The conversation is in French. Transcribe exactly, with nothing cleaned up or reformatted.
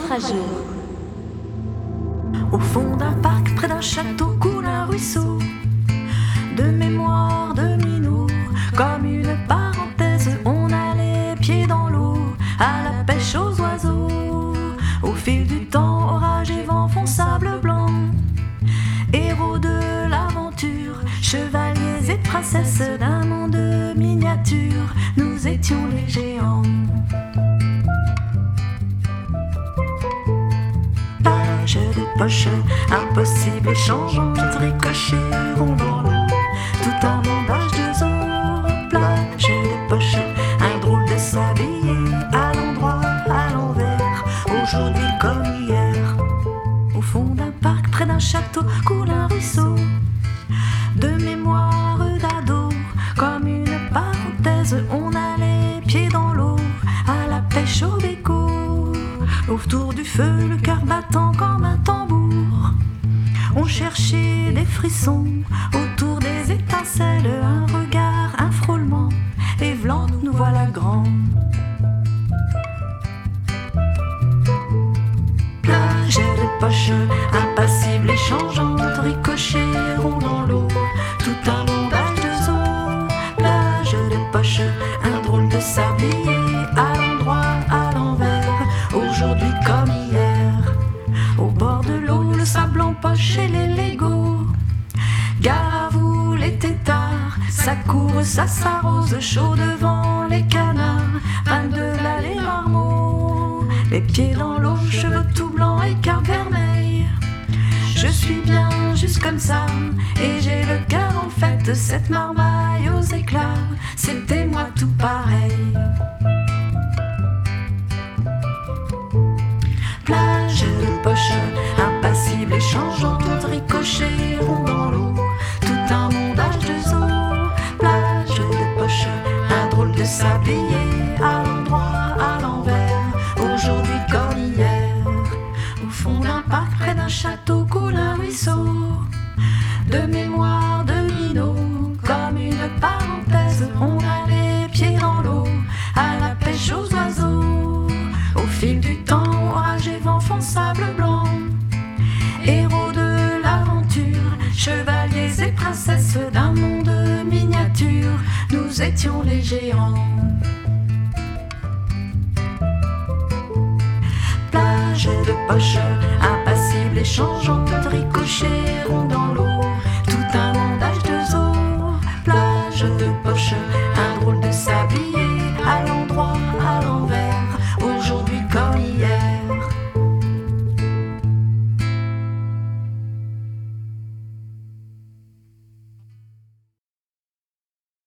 naufrageux. Au fond d'un parc, près d'un château, coule un ruisseau de mémoire de minot. Comme une parenthèse, on a les pieds dans l'eau, à la pêche aux oiseaux. Au fil du temps, orage et vent font sable blanc. Héros de l'aventure, chevaliers et princesses d'un monde miniature, nous étions les géants. Page de poche, impossible et changeante, ricochet, rond dans l'eau, tout un mondage de zoo. Plage de poche, un drôle de sablier, à l'endroit, à l'envers, aujourd'hui comme hier. Au fond d'un parc, près d'un château, coule un ruisseau de mémoire d'ado. Comme une parenthèse, on a les pieds dans l'eau, à la pêche au béco. Autour du feu, le cœur battant comme un tambour, on cherchait des frissons, autour des étincelles, un regard, un frôlement, et v'lan nous voilà grands. Plage de poche, impassible et changeante, ricochet, rond dans l'eau, tout un mondage de zoo. Plage de poche, un drôle de sablier, à l'endroit, à l'envers, aujourd'hui comme hier. Au bord de l'eau, le sable en poche et les Legos. Gare à vous les têtards, ça court, ça s'arrose, chaud devant les canards, vingt-deux là les marmots, les pieds dans l'eau, cheveux tout blancs et carpe vermeille. Je suis bien juste comme ça, et j'ai le cœur en fête, cette marmaille aux éclats, c'était moi tout pareil. Plage de poche, impassible et changeante, ricochet, rond dans l'eau, tout un mondage de zoo. Plage de poche, un drôle de sablier, à l'endroit, à l'envers, aujourd'hui comme hier. Au fond d'un parc, près d'un château, coule un ruisseau de mémoire de minot. Comme une parenthèse, on a les pieds dans l'eau, à la pêche aux oiseaux. Au fil du temps, orage et vent font sable blanc. Héros de l'aventure, chevaliers et princesses d'un monde miniature, nous étions les géants. Plage de poche, impassible et changeante, ricochet, rond dans l'eau, tout un mondage de zoo. Plage de poche,